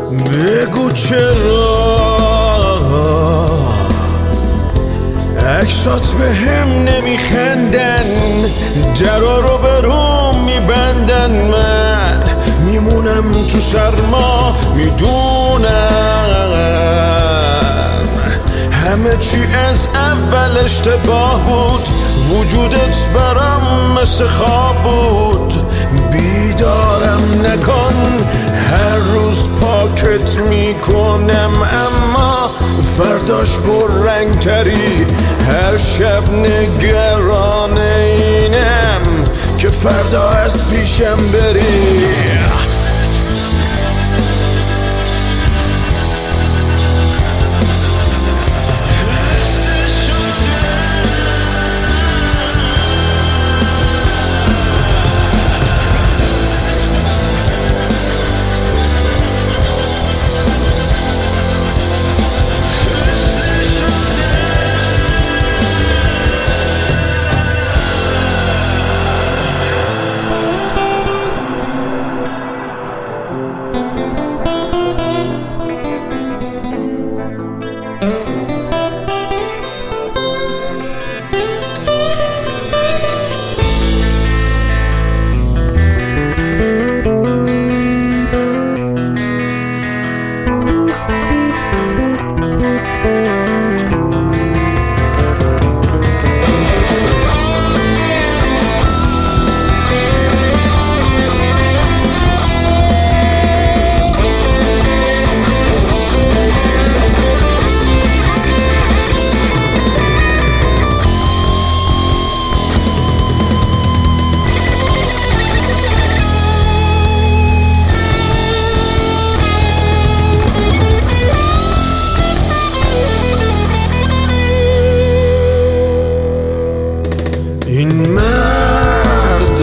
بگو چرا عکسات به هم نمیخندن، درا رو به روم میبندن، من میمونم تو سرما میدونم همه چی از اول اشتباه بود، وجودت برام مثل خواب بود، بیدارم نکن هر روز پاکت میکنم اما فرداش پررنگ تری، هر شب نگران اینم که فردا از پیشم بری. این مرد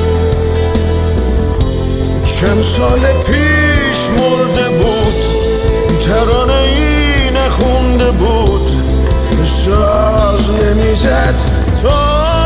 چند سال پیش مرده بود، ترانه ای نخونده بود، ساز نمیزد تا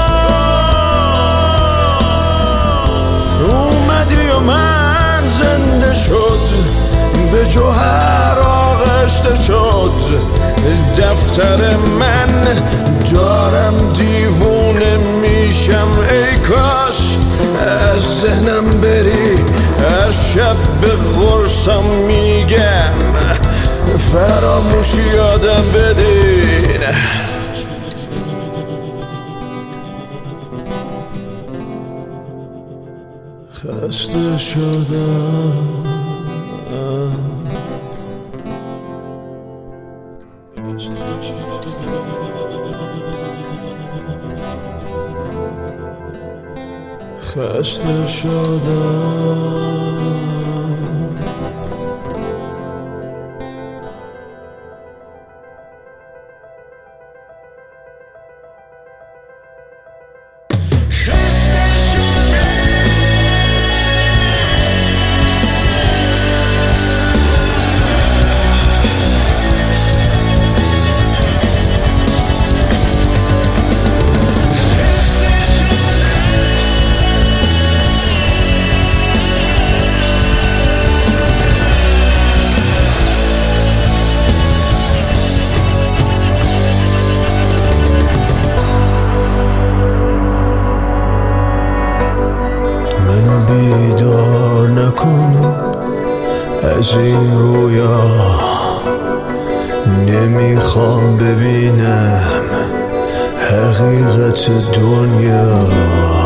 اومدی و من زنده شد، به جوهر آغشته شد دفتر من، دارم دیوونه میشم ای کاش از ذهنم بری، هر شب به قرصم میگم فراموشی یادم بدین. خسته شدم خسته شدم بیدار نکن از این رویا، نمیخوام ببینم حقیقت دنیا.